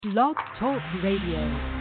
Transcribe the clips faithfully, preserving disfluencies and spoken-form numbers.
Blog Talk Radio.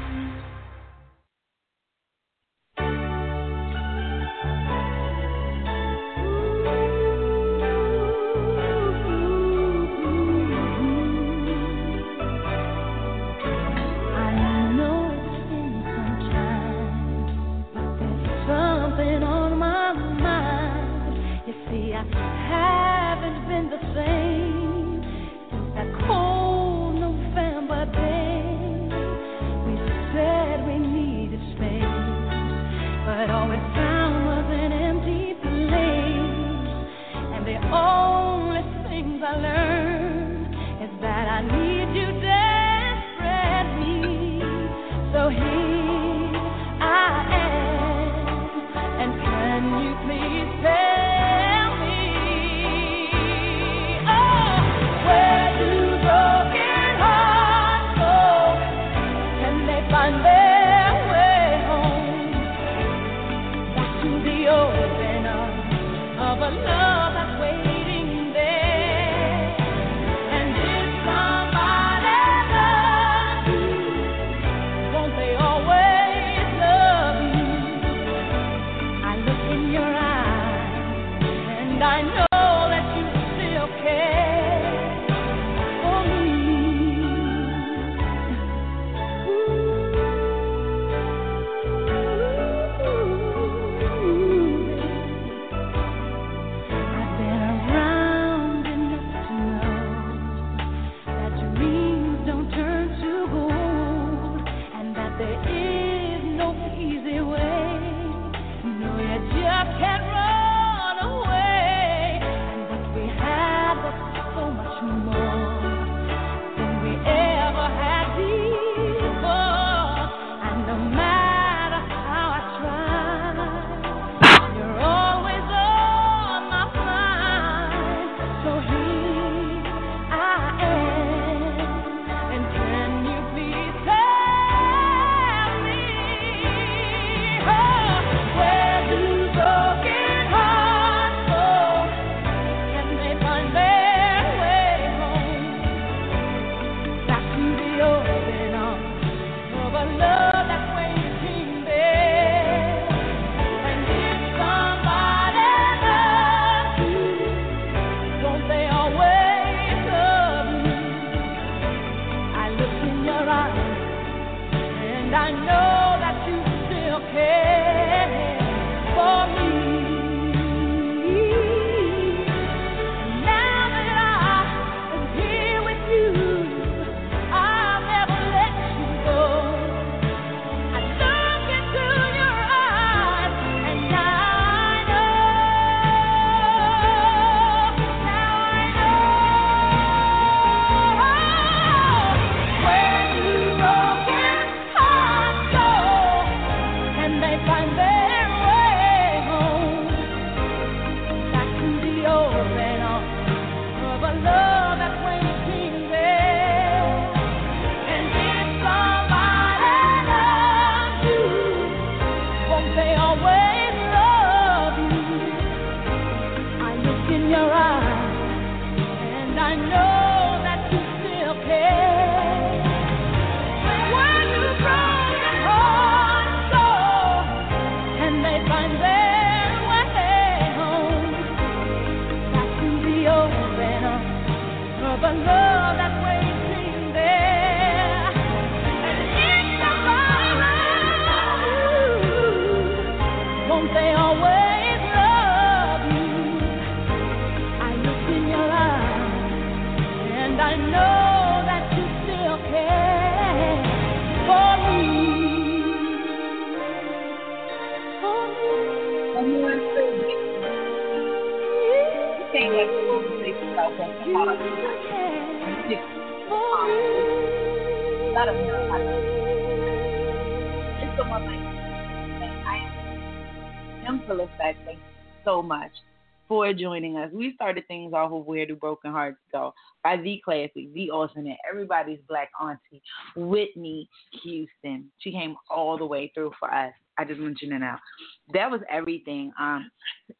For joining us. We started things off with Where Do Broken Hearts Go by the classic, the alternate, everybody's black auntie, Whitney Houston. She came all the way through for us. I just mentioned it now. That was everything. Um,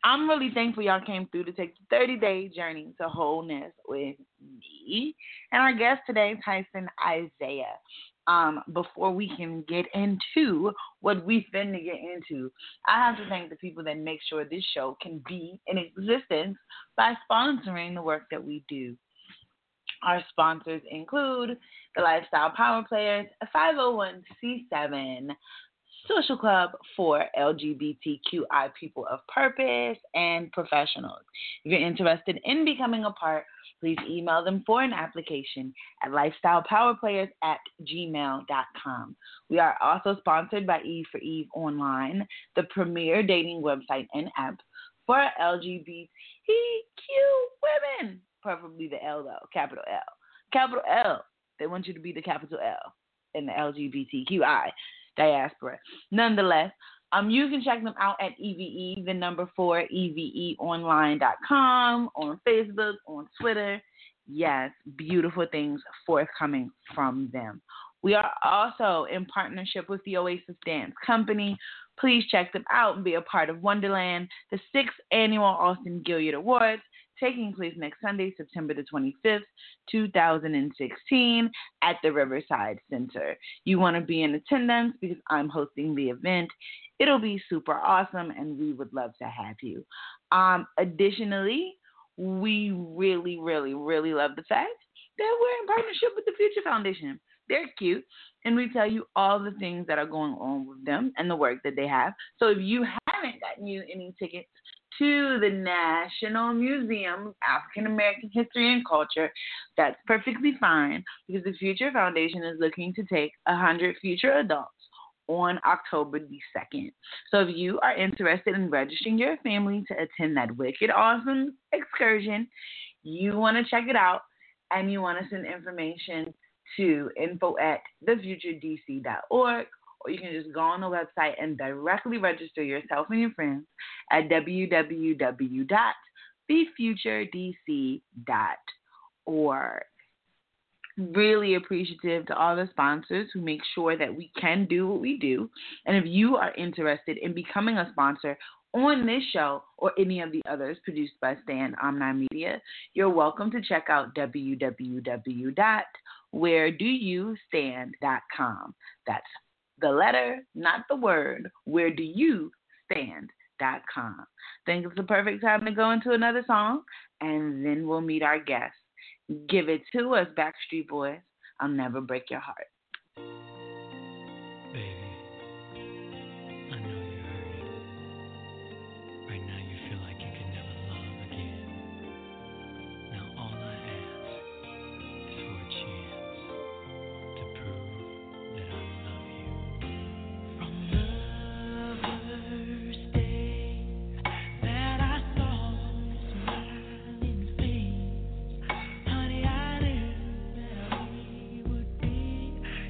I'm really thankful y'all came through to take the thirty-day journey to wholeness with me and our guest today, Tyson Isaiah. Um, before we can get into what we finna get into, I have to thank the people that make sure this show can be in existence by sponsoring the work that we do. Our sponsors include the Lifestyle Power Players, a five oh one c seven social club for L G B T Q I people of purpose and professionals. If you're interested in becoming a part, please email them for an application at lifestylepowerplayers at gmail dot com. We are also sponsored by Eve for Eve Online, the premier dating website and app for L G B T Q women, preferably the L though, capital L. Capital L. They want you to be the capital L in the L G B T Q I diaspora. Nonetheless, um, you can check them out at E V E, the number four, E V E online dot com, on Facebook, on Twitter. Yes, beautiful things forthcoming from them. We are also in partnership with the Oasis Dance Company. Please check them out and be a part of Wonderland, the sixth annual Austin Gilliard Awards, taking place next Sunday, September the twenty-fifth, two thousand sixteen, at the Riverside Center. You want to be in attendance because I'm hosting the event. It'll be super awesome, and we would love to have you. Um, additionally, we really, really, really love the fact that we're in partnership with the Future Foundation. They're cute, and we tell you all the things that are going on with them and the work that they have. So if you haven't gotten you any tickets to the National Museum of African American History and Culture, that's perfectly fine, because the Future Foundation is looking to take one hundred future adults on October the second. So if you are interested in registering your family to attend that wicked awesome excursion, you want to check it out, and you want to send information to info at the future d c dot org, or you can just go on the website and directly register yourself and your friends at w w w dot the future d c dot org. Really appreciative to all the sponsors who make sure that we can do what we do. And if you are interested in becoming a sponsor on this show or any of the others produced by Stand Omni Media, you're welcome to check out w w w dot where do you stand dot com. That's the letter, not the word, where do you stand dot com. I think it's the perfect time to go into another song, and then we'll meet our guests. Give it to us, Backstreet Boys. I'll never break your heart. Baby, I know you're hurting. Right now you feel like you can never love again. Now all I ask is for a chance to prove that I love you. From the first day that I saw your smiling face, honey, I knew that we would be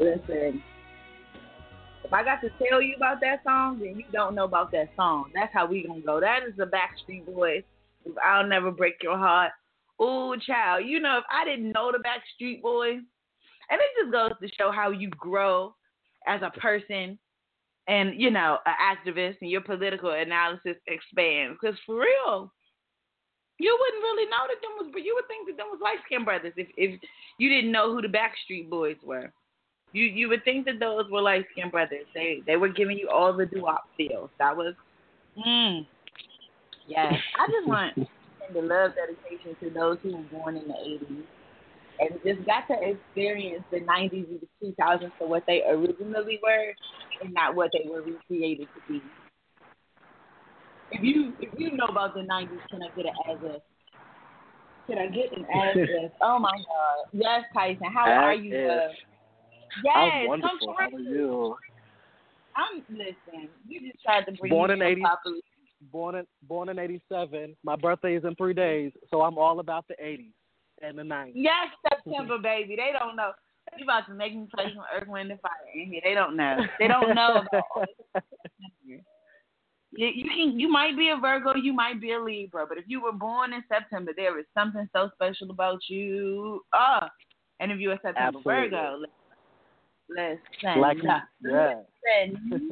Listen, if I got to tell you about that song, then you don't know about that song. That's how we gonna go. That is the Backstreet Boys. I'll never break your heart. Ooh, child. You know, if I didn't know the Backstreet Boys, and it just goes to show how you grow as a person and, you know, an activist, and your political analysis expands. Because for real, you wouldn't really know that them was, but you would think that them was light skinned brothers if, if you didn't know who the Backstreet Boys were. You you would think that those were light skinned brothers. They they were giving you all the doo-wop feels. That was, mm, yes. I just want to send a love dedication to those who were born in the eighties and just got to experience the nineties and the two thousands for what they originally were and not what they were recreated to be. If you if you know about the nineties, can I get an address? Can I get an address? Oh my God! Yes, Tyson. How As are you? Uh, yes, I'm wonderful. How are you? I'm listen. You just tried to bring Born me in in eighty, properly. born in born in eighty-seven. My birthday is in three days, so I'm all about the eighties and the nineties. Yes, September, baby. They don't know. You about to make me play some Earth, Wind, and Fire in here. They don't know. They don't know about all this. You, you can. You might be a Virgo. You might be a Libra. But if you were born in September, there is something so special about you. Ah, and if you're a September Absolutely. Virgo, listen, Like, listen, yeah. listen.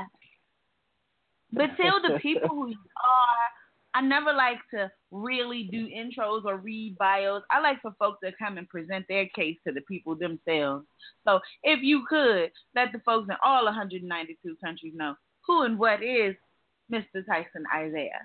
But tell the people who you are. I never like to really do intros or read bios. I like for folks to come and present their case to the people themselves. So if you could, let the folks in all one hundred ninety-two countries know who and what is Mister Tyson Isaiah.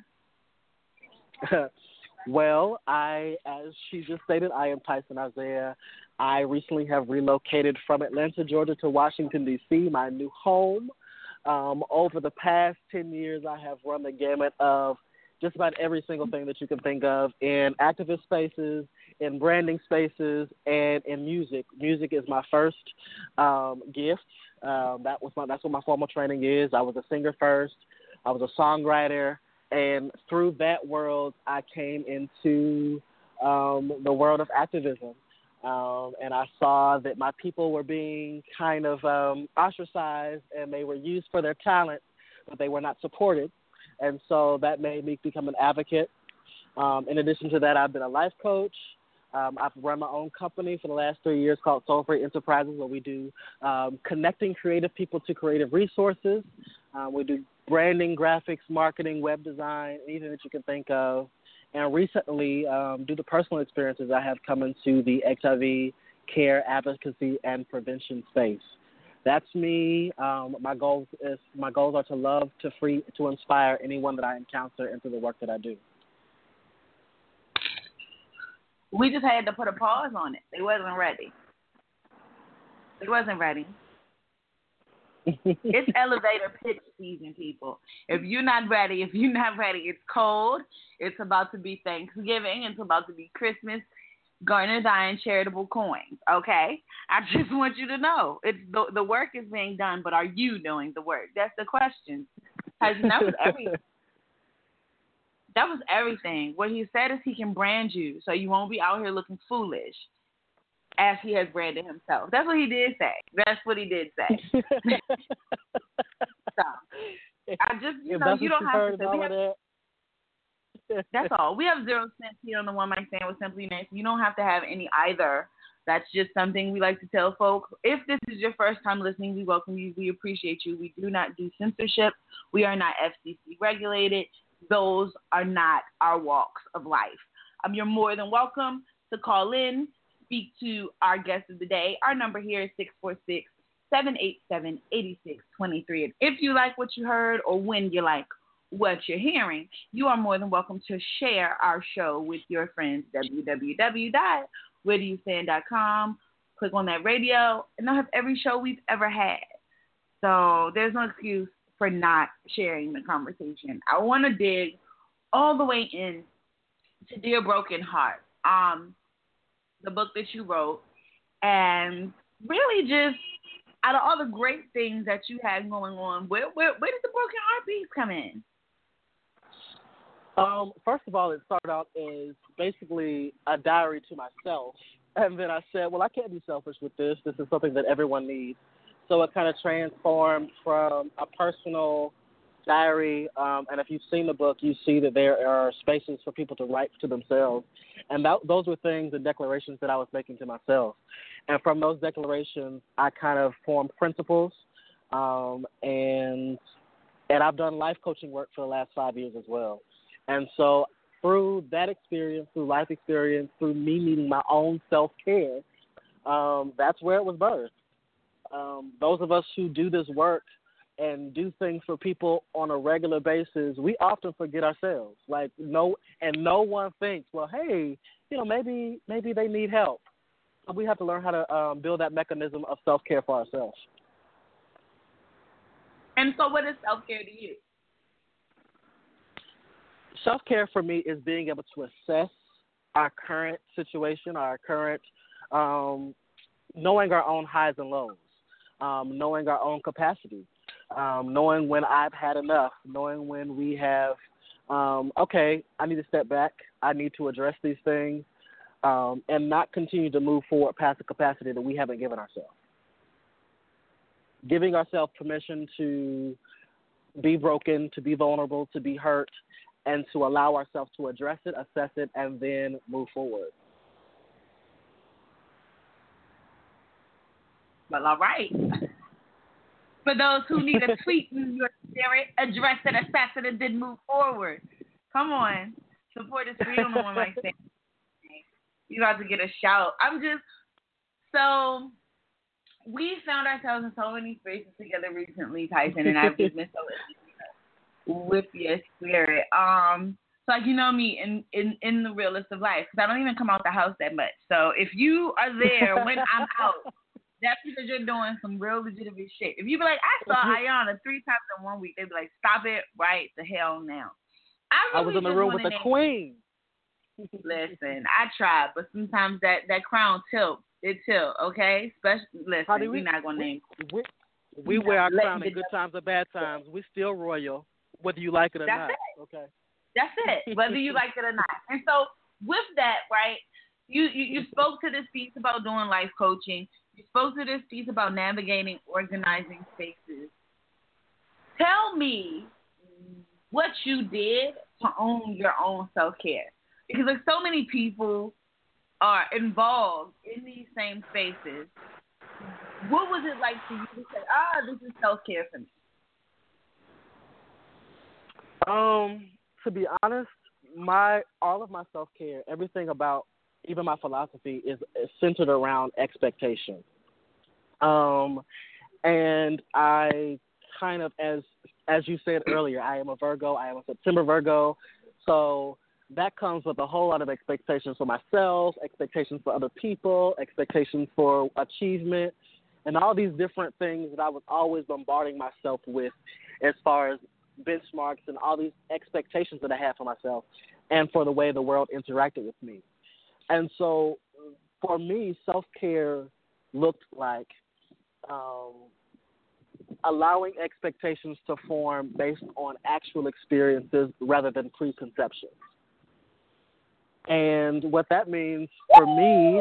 Well, I, as she just stated, I am Tyson Isaiah. I recently have relocated from Atlanta, Georgia to Washington, D C, my new home. Um, over the past ten years, I have run the gamut of just about every single thing that you can think of in activist spaces, in branding spaces, and in music. Music is my first um, gift. Um, that was my, that's what my formal training is. I was a singer first. I was a songwriter. And through that world, I came into um, the world of activism. Um, and I saw that my people were being kind of um, ostracized, and they were used for their talent, but they were not supported. And so that made me become an advocate. Um, in addition to that, I've been a life coach. Um, I've run my own company for the last three years called Soul Free Enterprises, where we do um, connecting creative people to creative resources. Uh, we do branding, graphics, marketing, web design, anything that you can think of. And recently, um, due to personal experiences, I have come into the H I V care, advocacy, and prevention space. That's me. Um, my goals is my goals are to love, to free, to inspire anyone that I encounter into the work that I do. We just had to put a pause on it. They wasn't ready. They wasn't ready. It's elevator pitch season, people. If you're not ready, if you're not ready, it's cold. It's about to be Thanksgiving. It's about to be Christmas. Garner Dine charitable coins, okay? I just want you to know. It's the, the work is being done, but are you doing the work? That's the question. Because that was everything. That was everything. What he said is he can brand you so you won't be out here looking foolish as he has branded himself. That's what he did say. That's what he did say. So, I just, you if know, you what don't have to say. All We have, that. that's all. We have zero cents here on the One Mic Stand with Simply Nice. You don't have to have any either. That's just something we like to tell folks. If this is your first time listening, we welcome you. We appreciate you. We do not do censorship. We are not F C C regulated. Those are not our walks of life. Um, you're more than welcome to call in, speak to our guest of the day. Our number here is six four six, seven eight seven, eight six two three. And if you like what you heard or when you like what you're hearing, you are more than welcome to share our show with your friends. w w w dot where do you stand dot com. Click on that radio, and they'll have every show we've ever had. So there's no excuse for not sharing the conversation. I want to dig all the way in to Dear Broken Heart, um, the book that you wrote, and really just out of all the great things that you had going on, where where, where did the Broken Heart piece come in? Um, first of all, it started out as basically a diary to myself And then I said, well, I can't be selfish with this. This is something that everyone needs. So it kind of transformed from a personal diary, um, and if you've seen the book, you see that there are spaces for people to write to themselves. And that, those were things and declarations that I was making to myself. And from those declarations, I kind of formed principles, um, and and I've done life coaching work for the last five years as well. And so through that experience, through life experience, through me meeting my own self-care, um, that's where it was birthed. Um, those of us who do this work and do things for people on a regular basis, we often forget ourselves. Like no, and no one thinks, well, hey, you know, maybe maybe they need help. So we have to learn how to um, build that mechanism of self-care for ourselves. And so, what is self-care to you? Self-care for me is being able to assess our current situation, our current, um, knowing our own highs and lows, um, knowing our own capacity, um, knowing when I've had enough, knowing when we have, um, okay, I need to step back, I need to address these things, um, and not continue to move forward past the capacity that we haven't given ourselves. Giving ourselves permission to be broken, to be vulnerable, to be hurt, and to allow ourselves to address it, assess it, and then move forward. Well, all right. For those who need a tweet in your spirit, address it, assess it, and then move forward. Come on. Support is freedom on my thing. You got to get a shout. I'm just, so we found ourselves in so many spaces together recently, Tyson, and I've just been so with your spirit. Um, so like you know me in, in, in the realest of life, because I don't even come out the house that much. So if you are there when I'm out, that's because you're doing some real legitimate shit. If you be like, I saw Ayana three times in one week, they'd be like, stop it right the hell now. I, really I was in the room with the queen. Listen, I tried, but sometimes that, that crown tilt. It tilt, okay? Especially, listen, we, we're not going to name. We, we wear our crown in good times or bad times. We still royal, whether you like it or That's not. It. Okay. That's it, whether you like it or not. And so with that, right, you, you, you spoke to this piece about doing life coaching. You spoke to this piece about navigating, organizing spaces. Tell me what you did to own your own self-care. Because like so many people are involved in these same spaces. What was it like for you to say, ah, this is self-care for me? Um, to be honest, my all of my self-care, everything about even my philosophy is, is centered around expectation. Um, and I kind of, as as you said earlier, I am a Virgo. I am a September Virgo. So that comes with a whole lot of expectations for myself, expectations for other people, expectations for achievement, and all these different things that I was always bombarding myself with as far as benchmarks and all these expectations that I had for myself and for the way the world interacted with me. And so for me, self-care looked like um, allowing expectations to form based on actual experiences rather than preconceptions. And what that means for me...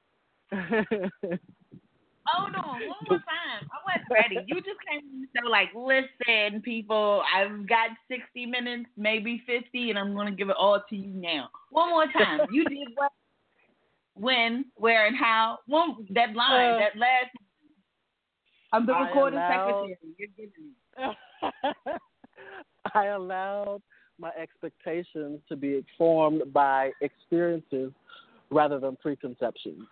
Hold on, one more time. I wasn't ready. You just came to the show like, listen, people, I've got sixty minutes, maybe fifty, and I'm going to give it all to you now. One more time. You did what, when, where, and how. One That line, uh, that last... I'm the recording allowed, secretary. You're giving me. I allowed my expectations to be informed by experiences rather than preconceptions.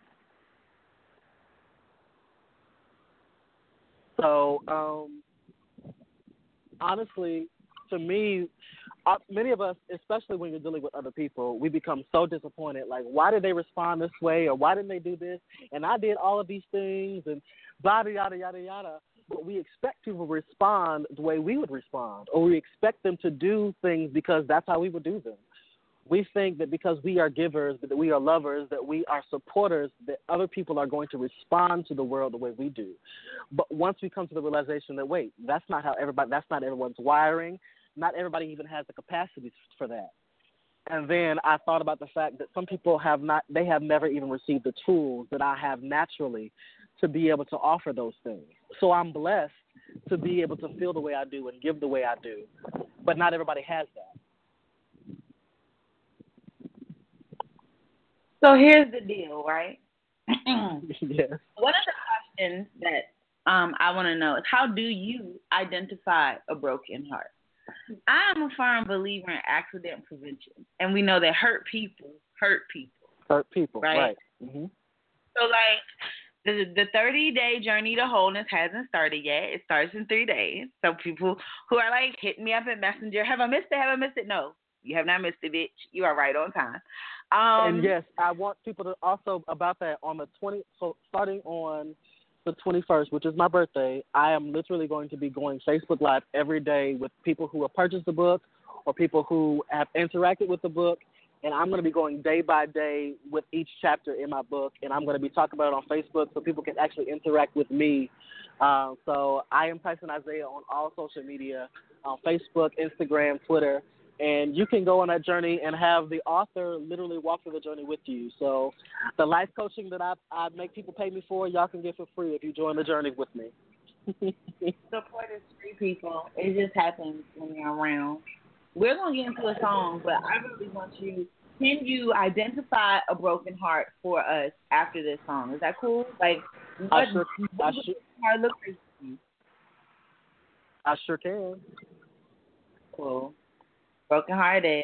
So, um, honestly, to me, uh, many of us, especially when you're dealing with other people, we become so disappointed. Like, why did they respond this way, or why didn't they do this? And I did all of these things, and yada, yada, yada, yada. But we expect people to respond the way we would respond, or we expect them to do things because that's how we would do them. We think that because we are givers, that we are lovers, that we are supporters, that other people are going to respond to the world the way we do. But once we come to the realization that, wait, that's not how everybody, that's not everyone's wiring. Not everybody even has the capacity for that. And then I thought about the fact that some people have not, they have never even received the tools that I have naturally to be able to offer those things. So I'm blessed to be able to feel the way I do and give the way I do, but not everybody has that. So here's the deal, right? Yes. One of the questions that um, I want to know is, how do you identify a broken heart? I am a firm believer in accident prevention, and we know that hurt people hurt people. Hurt people, right. right. Mm-hmm. So, like, the the thirty-day journey to wholeness hasn't started yet. It starts in three days. So people who are, like, hitting me up at Messenger, have I missed it? Have I missed it? No, you have not missed it, bitch. You are right on time. Um, and, yes, I want people to also, about that, on the twentieth, so starting on the twenty-first, which is my birthday, I am literally going to be going Facebook Live every day with people who have purchased the book or people who have interacted with the book, and I'm going to be going day by day with each chapter in my book, and I'm going to be talking about it on Facebook so people can actually interact with me. Um, so I am Tyson Isaiah on all social media, on Facebook, Instagram, Twitter, and you can go on that journey and have the author literally walk through the journey with you. So the life coaching that I, I make people pay me for, y'all can get for free if you join the journey with me. Support is free, people. It just happens when you're around. We're going to get into a song, but I really want you, can you identify a broken heart for us after this song? Is that cool? Like, what, I sure, what I does sure, heart look like to you? I sure can. Cool. Broken hearted.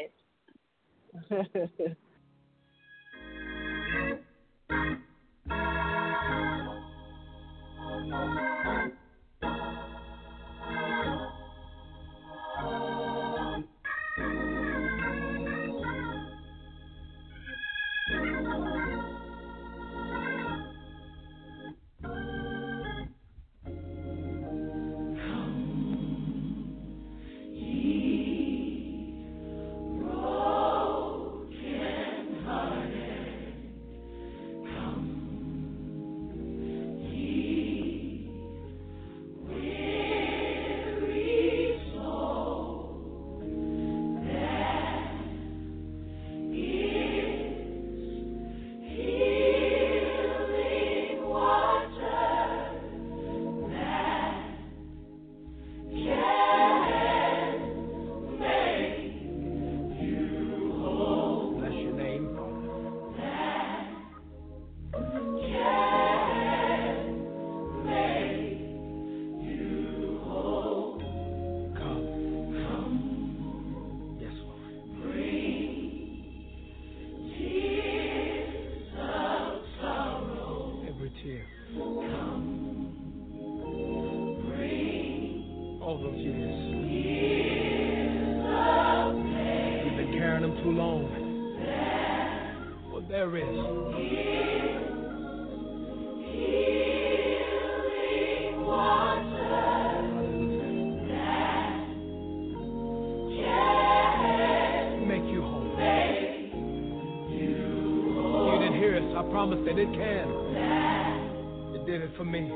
That it can. It did it for me.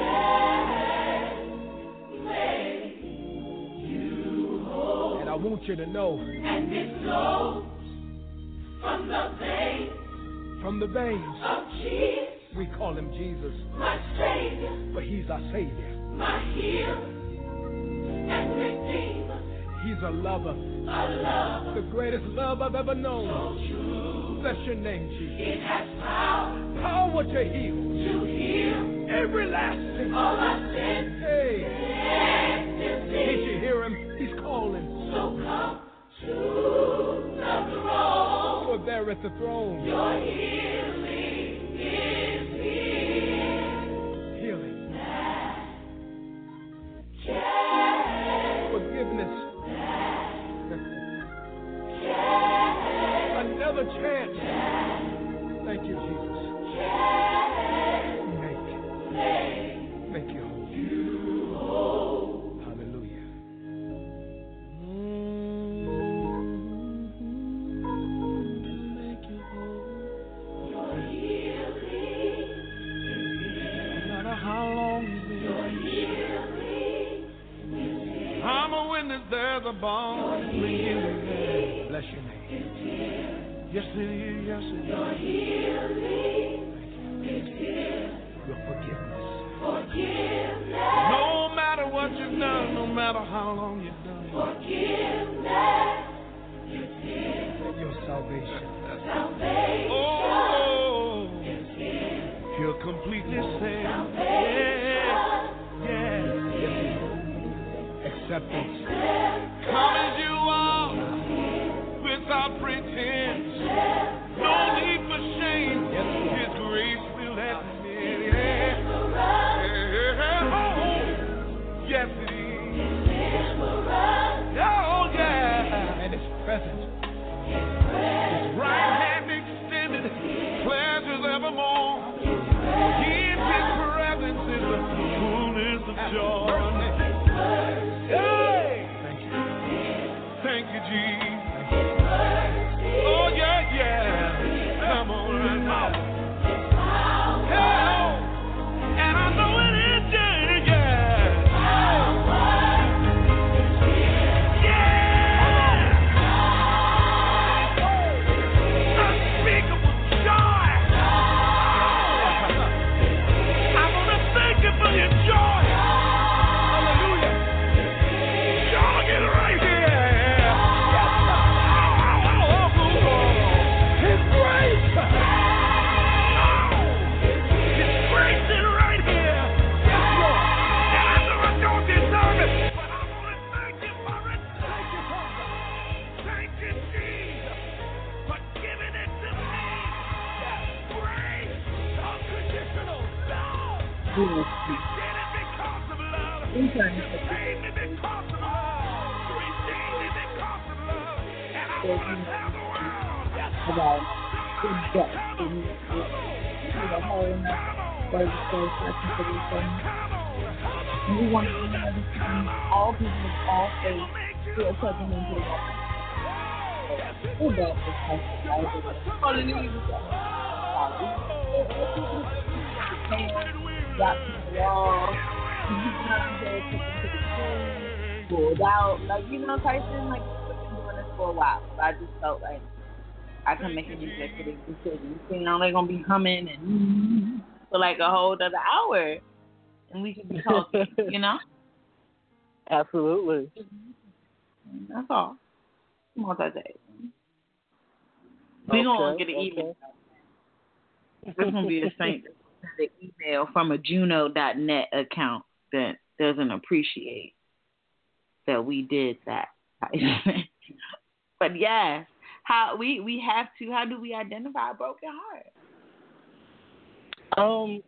And I want you to know. And it flows from the veins. From the veins of Jesus. We call him Jesus. My Savior. But he's our Savior. My healer and Redeemer. He's a lover. A lover. The greatest love I've ever known. So true. Bless your name, Jesus. It has power. Power to heal. To heal. Every last sin. All our sins. Hey. Can't you hear him? He's calling. So come to the throne. For there at the throne. Your healing is here. Healing. That can. Forgiveness. Another chance. Thank you, Jesus. Make, make you whole. You whole. Hallelujah. Mm-hmm. Make you whole. brokenness there's a balm for healing. Bless your name. Yes, it is. Yes, it is. Your healing is here. Your forgiveness. Forgiveness. No matter what you've done, no matter how long you've done it. Forgiveness is here. And your salvation. Salvation. Oh, is here. You're completely saved. Salvation. Yes. Yes. Acceptance. Come as you are, without pretense. No need for shame. His grace will admit. Yeah. Oh, yes it is. Oh yeah. And His presence. His right hand extended, pleasures evermore. In His presence is the fullness of joy. Hey! Thank you. Thank you, Jesus. Oh, yeah, yeah. Come on right now. Hey! And I know it is, yeah, yeah. Yeah! Unspeakable joy. I want to thank you for your joy. About good depth in the whole word of faith, and we want to be able to see all people of all faith who are coming into the world. So that is possible. Hallelujah. Got to the wall. Pulled out. Like, you know, Tyson, like, we've been doing this for a while. So I just felt like I can make an executive decision. You know, they're going to be humming and for like a whole other hour. And we can be talking, you know? Absolutely. That's all. Multi-day. We're going to get an email. There's going to be a saint an email from a Juno dot net account that doesn't appreciate that we did that. But yes, how we, we have to, how do we identify a broken heart? Um,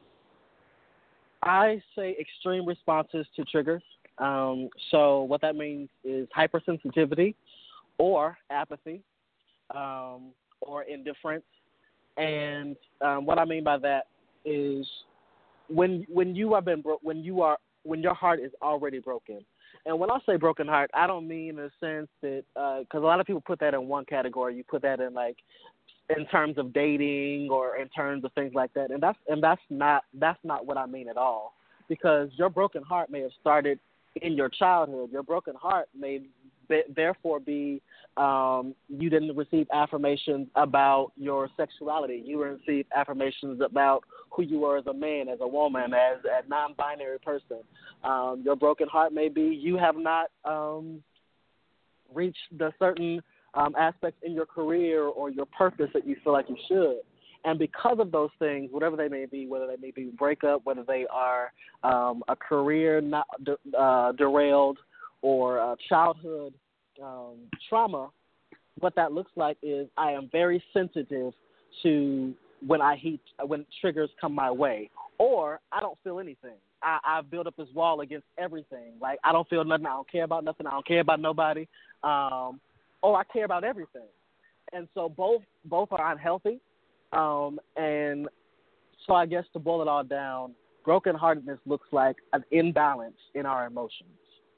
I say extreme responses to triggers. Um, so what that means is hypersensitivity or apathy um, or indifference. And um, what I mean by that is when when you have been bro- when you are when your heart is already broken. And when I say broken heart, I don't mean in the sense that because uh, a lot of people put that in one category. You put that in like in terms of dating or in terms of things like that, and that's and that's not that's not what I mean at all. Because your broken heart may have started in your childhood. Your broken heart may be, therefore be um, you didn't receive affirmations about your sexuality. You received affirmations about who you were as a man, as a woman, as a non-binary person. Um, your broken heart may be you have not um, reached the certain um, aspects in your career or your purpose that you feel like you should. And because of those things, whatever they may be, whether they may be breakup, whether they are um, a career not de- uh, derailed or uh, childhood um, trauma, what that looks like is I am very sensitive to when I heat, when triggers come my way, or I don't feel anything. I, I've built up this wall against everything. Like I don't feel nothing. I don't care about nothing. I don't care about nobody. Um, or I care about everything. And so both both are unhealthy. Um, and so I guess to boil it all down, brokenheartedness looks like an imbalance in our emotions.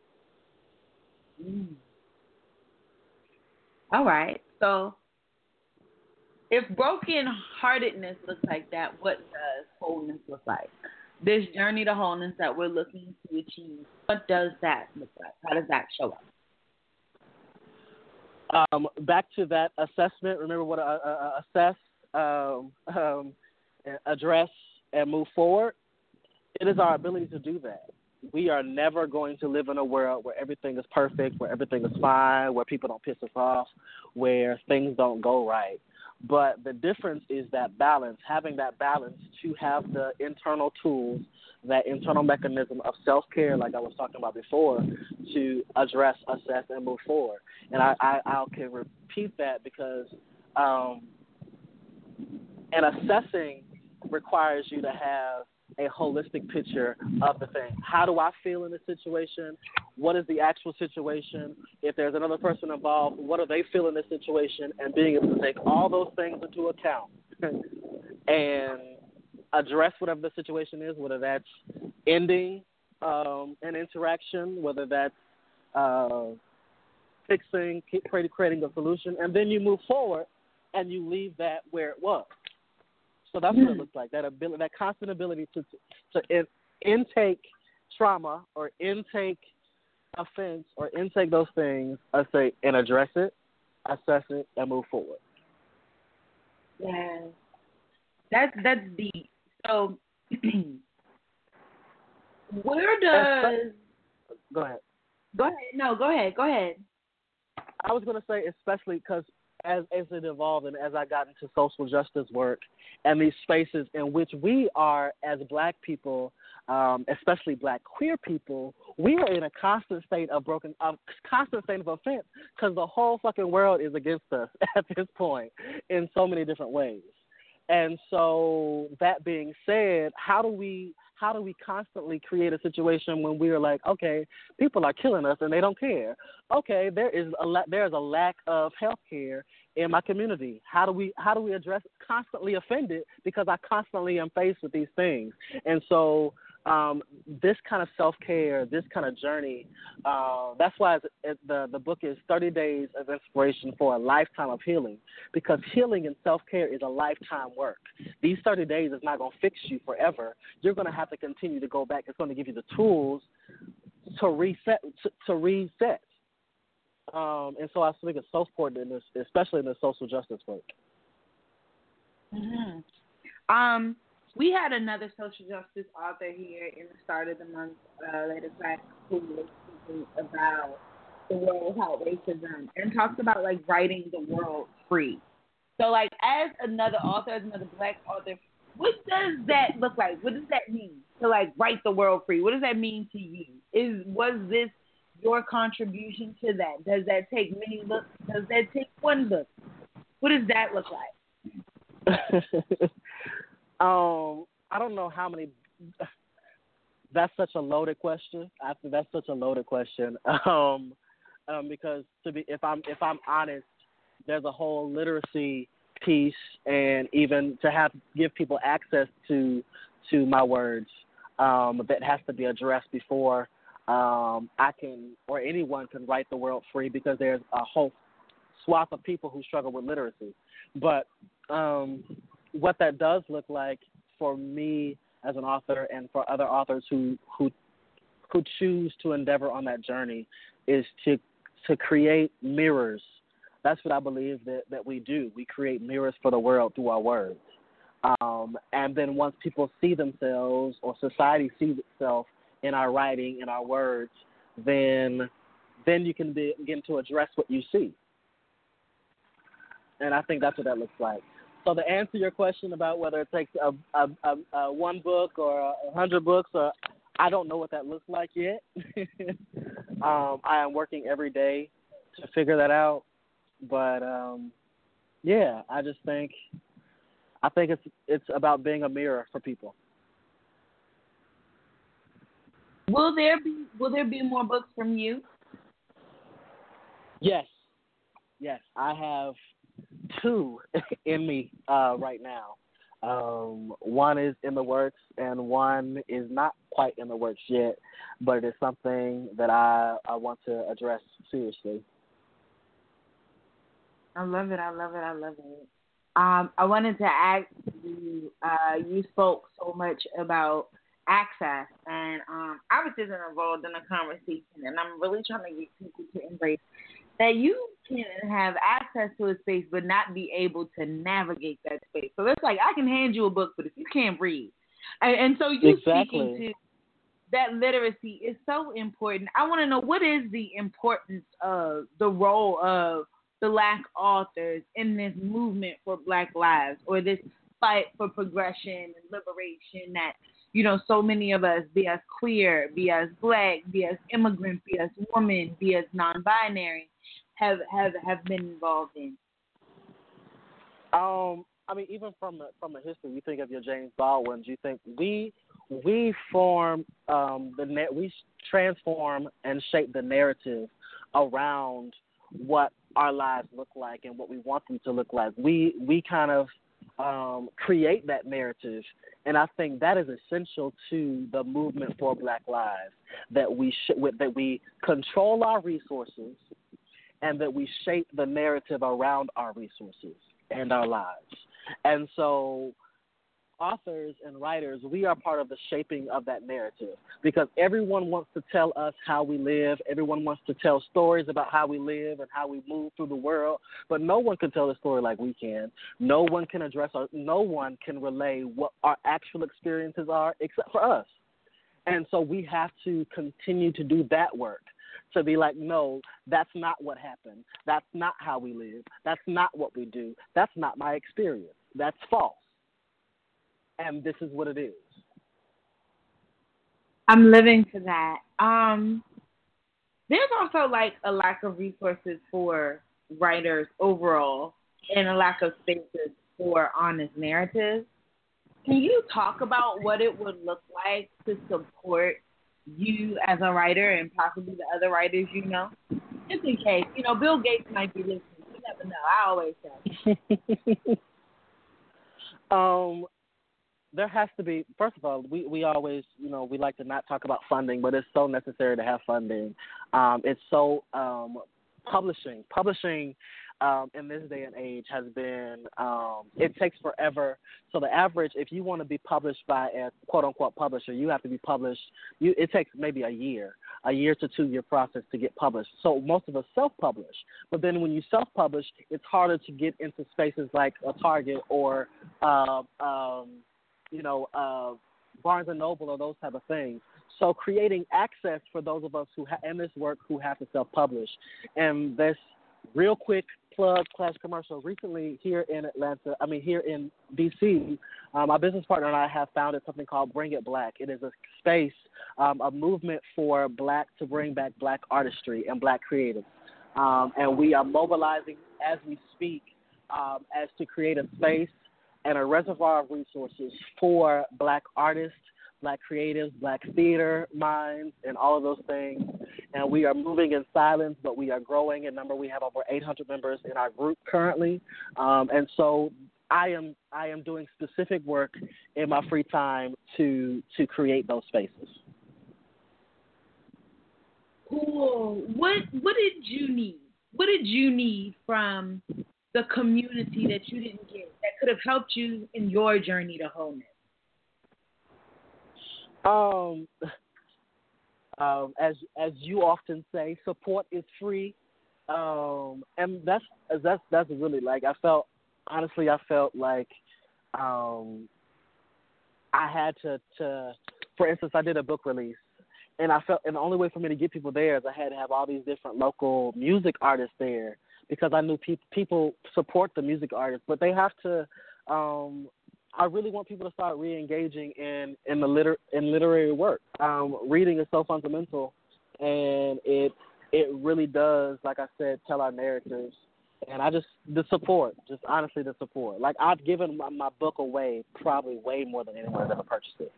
Mm. All right. So if brokenheartedness looks like that, what does wholeness look like? This journey to wholeness that we're looking to achieve, what does that look like? How does that show up? Um, back to that assessment. Remember what uh, uh, assess, um, um, address, and move forward. It is our ability to do that. We are never going to live in a world where everything is perfect, where everything is fine, where people don't piss us off, where things don't go right. But the difference is that balance, having that balance to have the internal tools, that internal mechanism of self-care, like I was talking about before, to address, assess, and move forward. And I, I, I can repeat that because um, and assessing requires you to have a holistic picture of the thing. How do I feel in this situation? What is the actual situation? If there's another person involved, what do they feel in this situation? And being able to take all those things into account and address whatever the situation is, whether that's ending um, an interaction, whether that's uh, fixing, creating, creating a solution, and then you move forward and you leave that where it was. So that's what it looks like, that ability, that constant ability to to in, intake trauma or intake offense or intake those things, I say, and address it, assess it, and move forward. Yeah, that's that's deep. So, where does go ahead? Go ahead. No, go ahead. Go ahead. I was going to say, especially because as as it evolved and as I got into social justice work and these spaces in which we are as Black people, um, especially Black queer people, we are in a constant state of broken, a constant state of offense because the whole fucking world is against us at this point in so many different ways. And so that being said, how do we how do we constantly create a situation when we are like, okay, people are killing us and they don't care. Okay, there is a la- there is a lack of health care in my community. How do we how do we address constantly offended because I constantly am faced with these things? And so um, this kind of self-care, this kind of journey, uh, that's why it's, it, the, the book is thirty days of Inspiration for a Lifetime of Healing, because healing and self-care is a lifetime work. These thirty days is not going to fix you forever. You're going to have to continue to go back. It's going to give you the tools to reset. To, to reset. Um, and so I think it's so important in this, especially in the social justice work. Mm-hmm. Um, we had another social justice author here in the start of the month, uh, Lady Black, who was speaking about the world without racism and talked about like writing the world free. So, like, as another author, as another Black author, what does that look like? What does that mean to like write the world free? What does that mean to you? Is was this your contribution to that? Does that take many looks? Does that take one look? What does that look like? um, I don't know how many. That's such a loaded question. I think that's such a loaded question. Um, um, because to be, if I'm if I'm honest, there's a whole literacy piece, and even to have give people access to to my words um, that has to be addressed before um, I can or anyone can write the world free, because there's a whole swath of people who struggle with literacy. But um, what that does look like for me as an author and for other authors who who who choose to endeavor on that journey is to to create mirrors. That's what I believe that, that we do. We create mirrors for the world through our words. Um, and then once people see themselves or society sees itself in our writing, in our words, then then you can be, begin to address what you see. And I think that's what that looks like. So to answer your question about whether it takes a, a, a, a one book or a hundred books, or I don't know what that looks like yet. um, I am working every day to figure that out. But um, yeah, I just think I think it's it's about being a mirror for people. Will there be will there be more books from you? Yes, yes, I have two in me uh, right now. Um, one is in the works, and one is not quite in the works yet, but it is something that I, I want to address seriously. I love it. I love it. I love it. Um, I wanted to ask you, uh, you spoke so much about access. And um, I was just involved in a conversation, and I'm really trying to get people to embrace that you can have access to a space but not be able to navigate that space. So it's like I can hand you a book, but if you can't read. And, and so you exactly. speaking to that literacy is so important. I want to know, what is the importance of the role of Black authors in this movement for Black lives, or this fight for progression and liberation that, you know, so many of us, be us queer, be us Black, be us immigrant, be us woman, be us non-binary, have have, have been involved in? Um, I mean, even from a, from a history, you think of your James Baldwin's. You think we we form um, the we transform and shape the narrative around what our lives look like and what we want them to look like. We we kind of um, create that narrative, and I think that is essential to the movement for Black lives. That we sh- that we control our resources, and that we shape the narrative around our resources and our lives. And so authors and writers, we are part of the shaping of that narrative, because everyone wants to tell us how we live. Everyone wants to tell stories about how we live and how we move through the world, but no one can tell a story like we can. No one can address our, no one can relay what our actual experiences are except for us. And so we have to continue to do that work, to be like, no, that's not what happened. That's not how we live. That's not what we do. That's not my experience. That's false. And this is what it is. I'm living for that. Um, there's also like a lack of resources for writers overall, and a lack of spaces for honest narratives. Can you talk about what it would look like to support you as a writer and possibly the other writers you know? Just in case, you know, Bill Gates might be listening. You never know. I always say. um. There has to be, first of all, we, we always, you know, we like to not talk about funding, but it's so necessary to have funding. Um, it's so, um, publishing, publishing um, in this day and age has been, um, it takes forever. So the average, if you want to be published by a quote-unquote publisher, you have to be published, you, it takes maybe a year, a year to two-year process to get published. So most of us self-publish. But then when you self-publish, it's harder to get into spaces like a Target or, uh, um, you know, uh, Barnes and Noble or those type of things. So creating access for those of us who ha- in this work who have to self-publish. And this real quick plug slash commercial. Recently here in Atlanta, I mean here in D C, um, my business partner and I have founded something called Bring It Black. It is a space, um, a movement for Black to bring back Black artistry and Black creatives. Um, and we are mobilizing as we speak um, as to create a space and a reservoir of resources for Black artists, Black creatives, Black theater minds, and all of those things. And we are moving in silence, but we are growing in number. We have over eight hundred members in our group currently. Um, and so I am I am doing specific work in my free time to to create those spaces. Cool. What what did you need? What did you need from the community that you didn't get that could have helped you in your journey to wholeness? Um, um, as as you often say, support is free, um, and that's that's that's really like I felt. Honestly, I felt like um, I had to, to. For instance, I did a book release, and I felt, and the only way for me to get people there is I had to have all these different local music artists there, because I knew pe- people support the music artists, but they have to. Um, I really want people to start re-engaging in in the liter in literary work. Um, reading is so fundamental, and it it really does, like I said, tell our narratives. And I just the support, just honestly the support. Like I've given my, my book away probably way more than anyone has ever purchased it.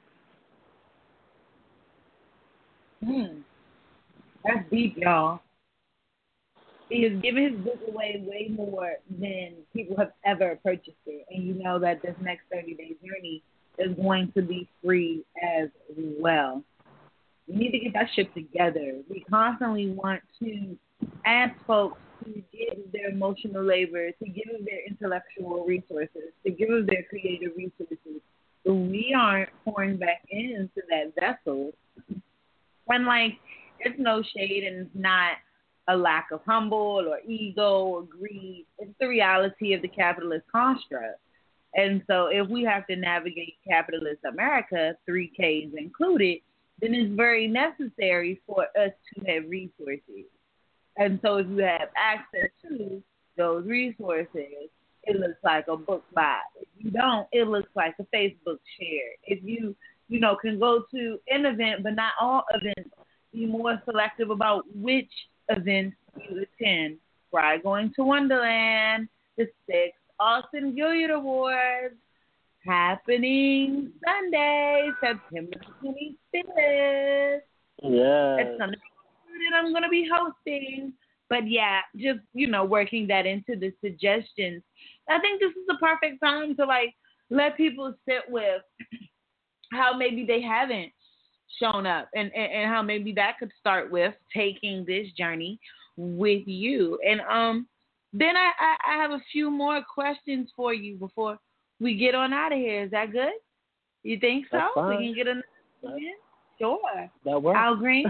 Hmm, that's deep, y'all. He has given his book away way more than people have ever purchased it. And you know that this next thirty-day journey is going to be free as well. We need to get that shit together. We constantly want to ask folks to give their emotional labor, to give them their intellectual resources, to give them their creative resources, we aren't pouring back into that vessel. And like, it's no shade and it's not a lack of humble or ego or greed. It's the reality of the capitalist construct. And so if we have to navigate capitalist America, three Ks included, then it's very necessary for us to have resources. And so if you have access to those resources, it looks like a book buy. If you don't, it looks like a Facebook share. If you, you know, can go to an event, but not all events, be more selective about which events you attend. Try going to Wonderland, the sixth Austin Gilliard Awards, happening Sunday, September twenty-fifth. Yeah. It's something that I'm going to be hosting. But yeah, just, you know, working that into the suggestions. I think this is the perfect time to, like, let people sit with how maybe they haven't shown up and, and, and how maybe that could start with taking this journey with you. And um, then I, I, I have a few more questions for you before we get on out of here. Is that good? You think so? That's fine. We can get another one? Sure. That works. Al Green?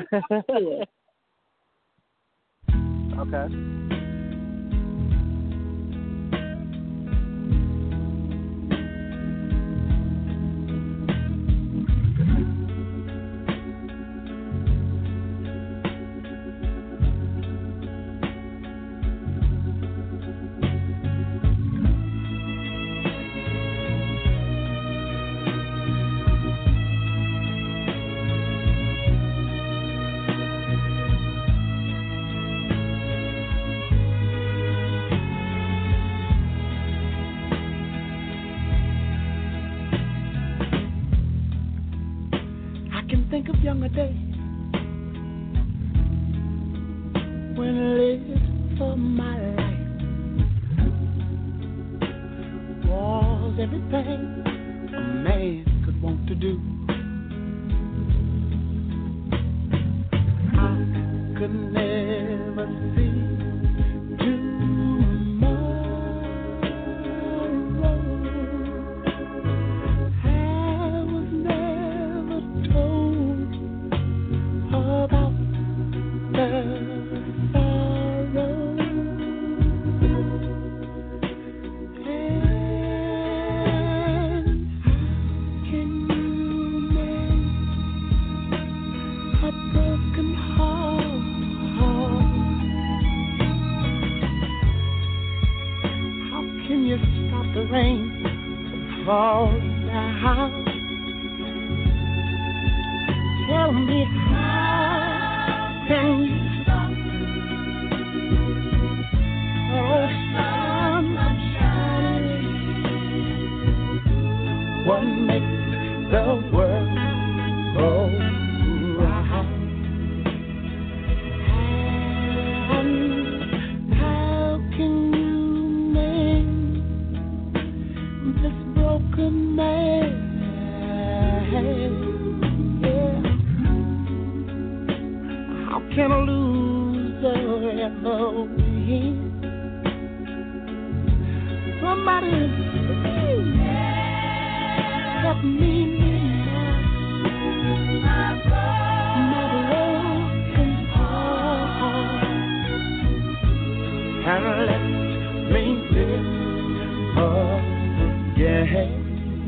Okay. Think of younger days when I lived for my life. Was everything a man could want to do. I could never see tomorrow. I was never told about the sorrow. And how can you make a broken heart? How can you stop the rain from falling down? Tell me, how can you stop oh sun from shining? What makes the world go round? And how can you make this broken man? Can I lose or ever win? Somebody please help me now. My broken heart, and let me live again.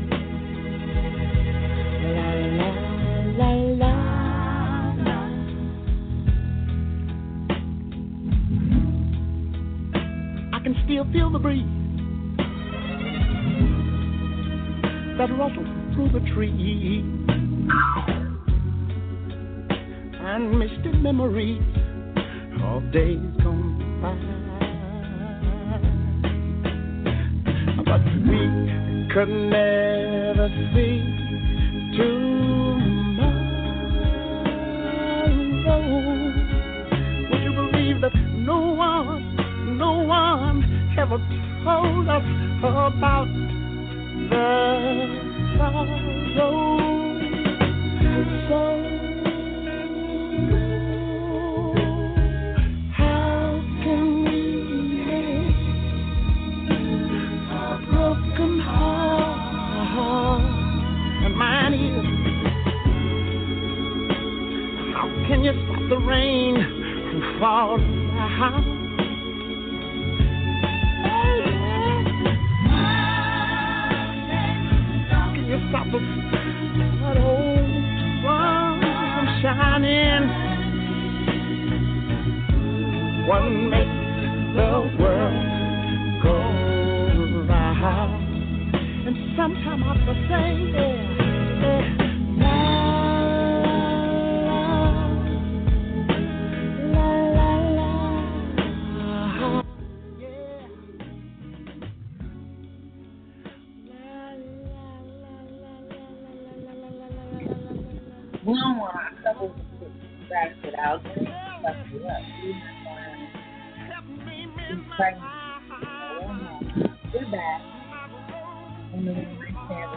La la la la. I can still feel the breeze that rustles through the trees, and misty memories of days gone by. But we could never see tomorrow. Would you believe that no one No one ever told us about the sorrow. So how can we make a broken heart rain who falls down. Can you stop the that old sun from shining? One makes the world go round, and sometimes I have to say, yeah, yeah. We don't want our couples to scratch it out. We're going to fuck it up. We're not going to be pregnant. We're back. And then we family.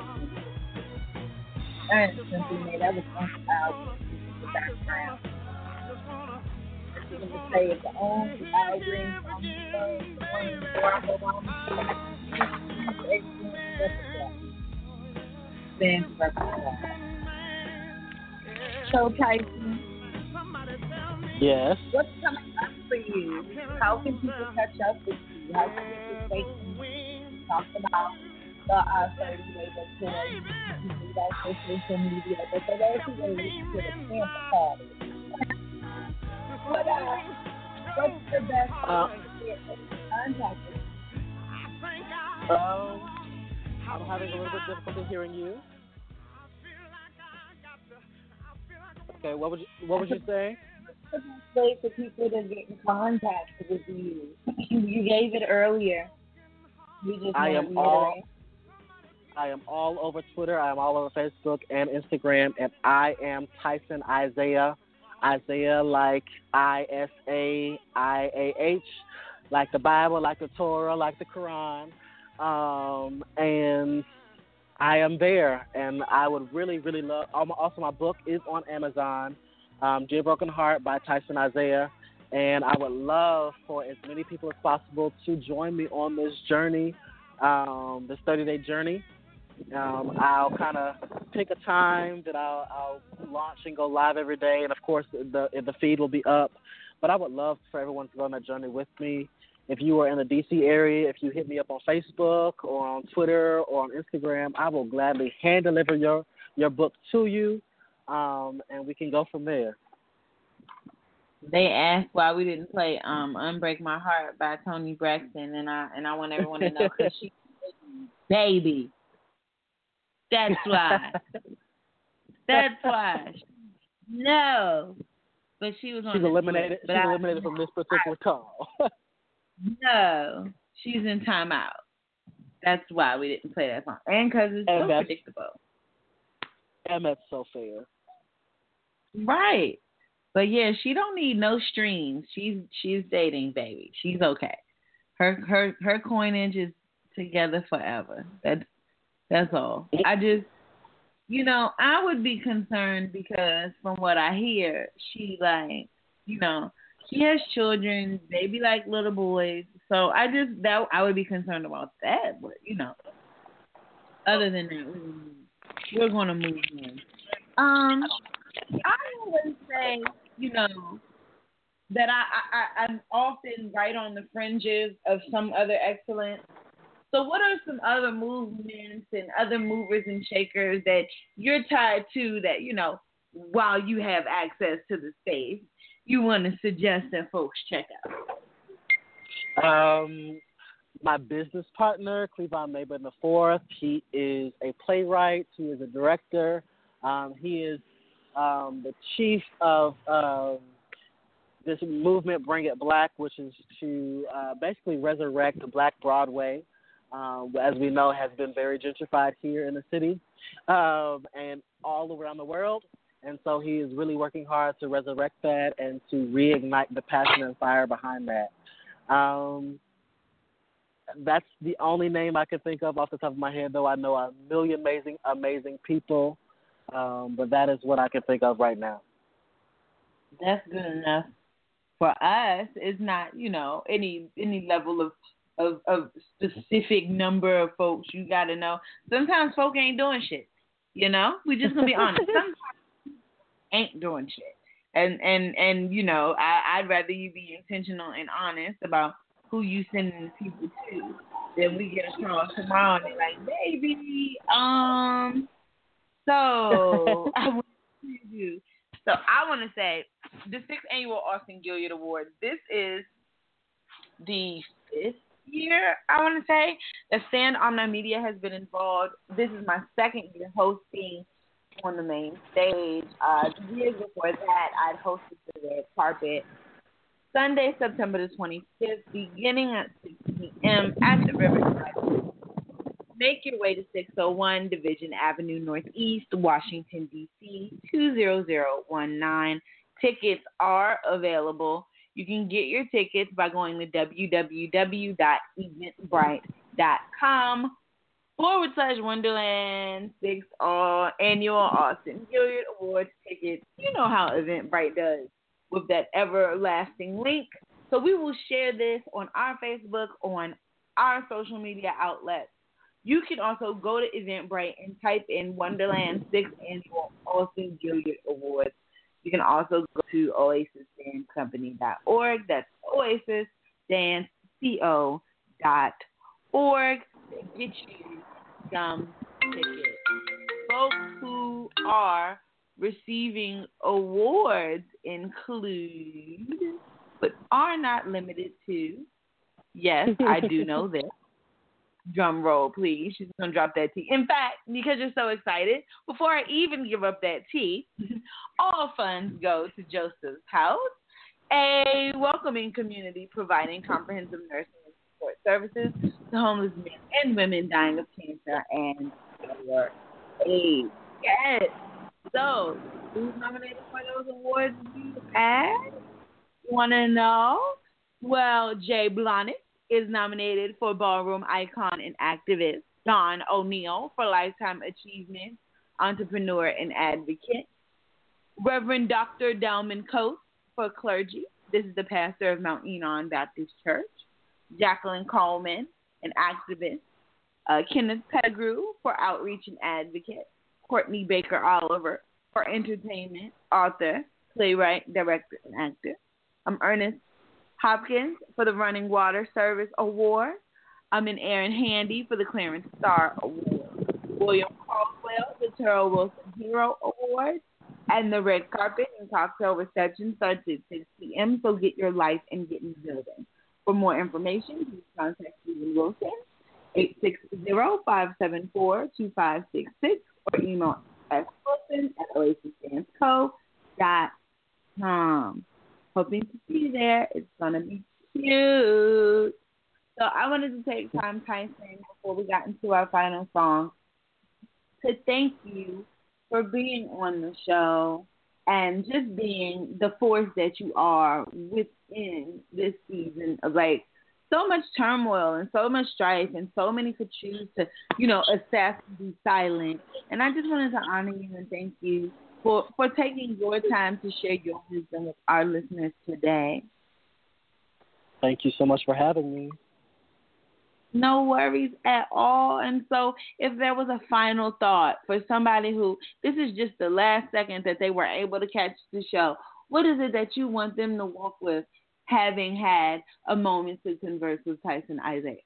And since we made other songs out in the background, we're going to say it's the only album on the show, the only Barack Obama. Stands for So, Tyson, Yes. what's coming up for you? How can people catch up with you? How can people stay tuned? Talk about the uh, thirty days of tour. You can do that for social media. But for those who are listening to the Tampa party, what, uh, what's the best way Uh, to get in contact with you? um, I'm having a little bit difficulty hearing you. Okay, what was you, what was you saying? What's the best way for people to get in contact with you? You gave it earlier. You just I want am to all reiterate. I am all over Twitter. I am all over Facebook and Instagram, and I am Tyson Isaiah. Isaiah like I S A I A H, like the Bible, like the Torah, like the Quran. Um, and I am there, and I would really, really love. Also, my book is on Amazon, um, Dear Broken Heart by Tyson Isaiah, and I would love for as many people as possible to join me on this journey, um, this thirty-day journey. Um, I'll kind of pick a time that I'll, I'll launch and go live every day, and of course the the feed will be up. But I would love for everyone to go on that journey with me. If you are in the D C area, if you hit me up on Facebook or on Twitter or on Instagram, I will gladly hand deliver your, your book to you, um, and we can go from there. They asked why we didn't play um, "Unbreak My Heart" by Toni Braxton, and I and I want everyone to know because she's baby. That's why. That's why. No, but she was on. She's eliminated. List, she's I, eliminated from this particular call. No, she's in timeout. That's why we didn't play that song, and because it's and so that's, predictable. And that's so fair. Right, but yeah, she don't need no streams. She's she's dating, baby. She's okay. Her her her coinage is together forever. That's that's all. I just, you know, I would be concerned because from what I hear, she like, you know. She has children. They be like little boys. So I just that I would be concerned about that. But you know, other than that, we're, we're going to move on. Um, I always say, you know, that I, I I'm often right on the fringes of some other excellence. So what are some other movements and other movers and shakers that you're tied to that, you know, while you have access to the space, you want to suggest that folks check out? Um, my business partner, Cleavon Mayburn the Fourth, he is a playwright. He is a director. Um, he is um, the chief of um, this movement, Bring It Black, which is to uh, basically resurrect the Black Broadway, um, as we know has been very gentrified here in the city um, and all around the world. And so he is really working hard to resurrect that and to reignite the passion and fire behind that. Um, that's the only name I can think of off the top of my head, though I know a million amazing, amazing people. Um, but that is what I can think of right now. That's good enough. For us, it's not, you know, any any level of, of, of specific number of folks. You got to know. Sometimes folk ain't doing shit, you know? We just going to be honest. Sometimes ain't doing shit. And and and you know, I, I'd rather you be intentional and honest about who you sending people to than we get a call tomorrow and they're like, baby, um, so I want to do. So I want to say the sixth annual Austin Gilliard Award. This is the fifth year, I want to say, that Stand Omni Media has been involved. This is my second year hosting on the main stage. Uh, the years before that, I'd hosted the red carpet. Sunday, September the twenty-fifth, beginning at six p.m. at the Riverside. Make your way to six oh one Division Avenue Northeast, Washington, D C two zero zero one nine. Tickets are available. You can get your tickets by going to www.eventbrite.com forward slash Wonderland sixth uh, Annual Austin Gilliard Awards tickets. You know how Eventbrite does with that everlasting link. So we will share this on our Facebook, on our social media outlets. You can also go to Eventbrite and type in Wonderland sixth Annual Austin Gilliard Awards. You can also go to oasis dance company dot org. That's oasis dance co dot org. Get you some tickets. Folks who are receiving awards include, but are not limited to, yes, I do know this. Drum roll, please. She's going to drop that tea. In fact, because you're so excited, before I even give up that tea, all funds go to Joseph's House, a welcoming community providing comprehensive nursing and support services to homeless men and women dying of cancer and or AIDS. Yes. So, who's nominated for those awards you asked? You want to know? Well, Jay Blonick is nominated for Ballroom Icon and Activist. Don O'Neill for Lifetime Achievement, Entrepreneur and Advocate. Reverend Doctor Delman Coates for Clergy. This is the pastor of Mount Enon Baptist Church. Jacqueline Coleman, an activist. Uh, Kenneth Pettigrew for Outreach and Advocate. Courtney Baker Oliver for Entertainment, Author, Playwright, Director, and Actor. I'm Ernest Hopkins for the Running Water Service Award. I'm in Aaron Handy for the Clarence Starr Award. William Caldwell, the Terrell Wilson Hero Award. And the red carpet and cocktail reception starts at six p.m., so get your life and get in the building. For more information, please contact Stephen Wilson, eight six zero, five seven four, two five six six, or email s wilson at oasis dance co dot com. Hoping to see you there. It's going to be cute. So I wanted to take time, Tyson, before we got into our final song, to thank you for being on the show and just being the force that you are within this season of, like, so much turmoil and so much strife, and so many could choose to, you know, assess and be silent. And I just wanted to honor you and thank you for, for taking your time to share your wisdom with our listeners today. Thank you so much for having me. No worries at all. And so if there was a final thought for somebody who, this is just the last second that they were able to catch the show, what is it that you want them to walk with, having had a moment to converse with Tyson Isaiah?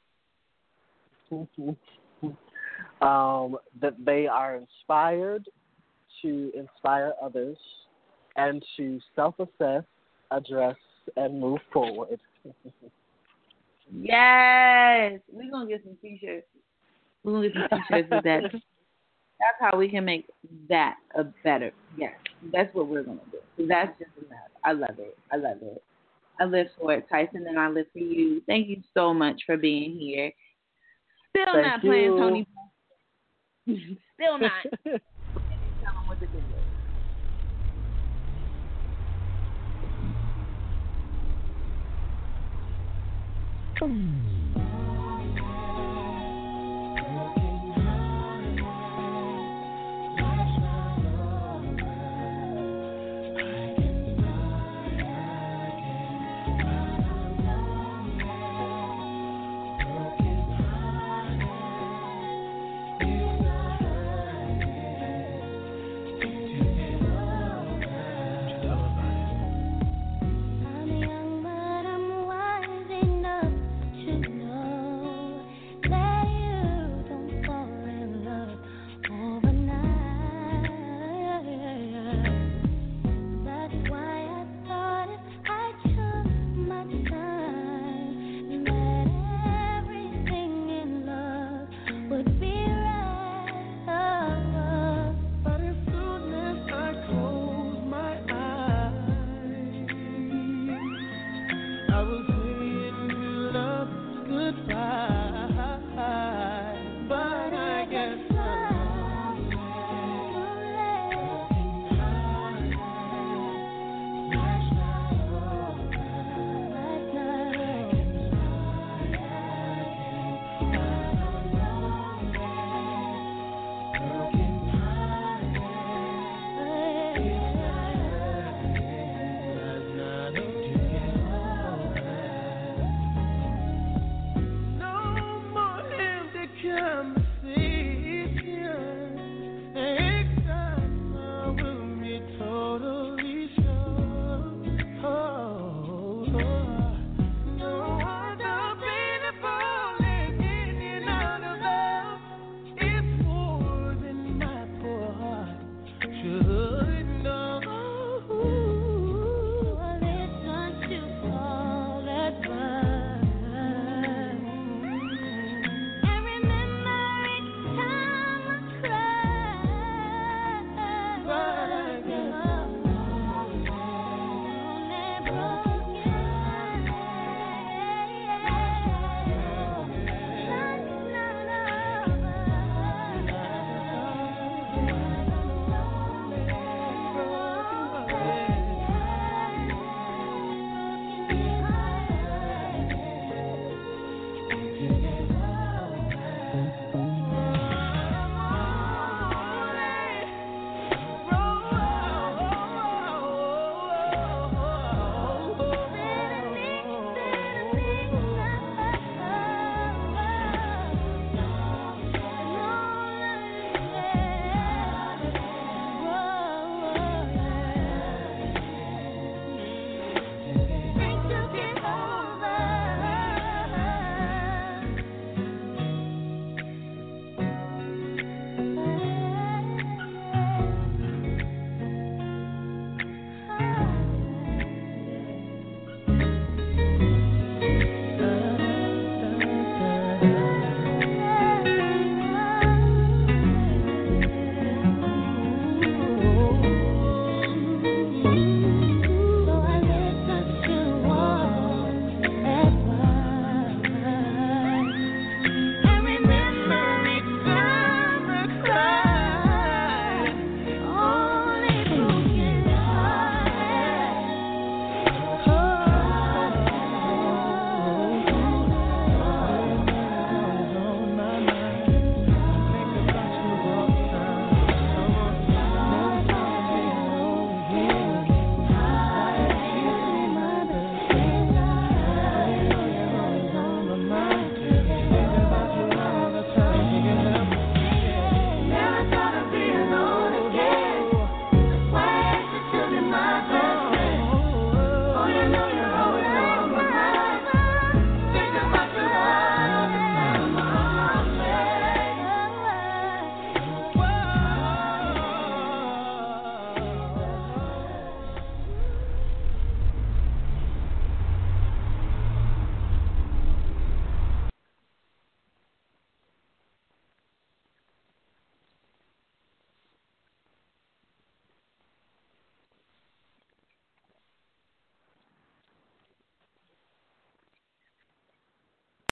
um, that they are inspired to inspire others and to self-assess, address, and move forward. Yes. We're going to get some t-shirts. We're going to get some t-shirts with that. That's how we can make that a better, yes, that's what we're going to do. That's just enough. I love it. I love it. I live for it, Tyson, and I live for you. Thank you so much for being here. Still Thank not you. playing Tony. Still not. Tell him what to do. Come.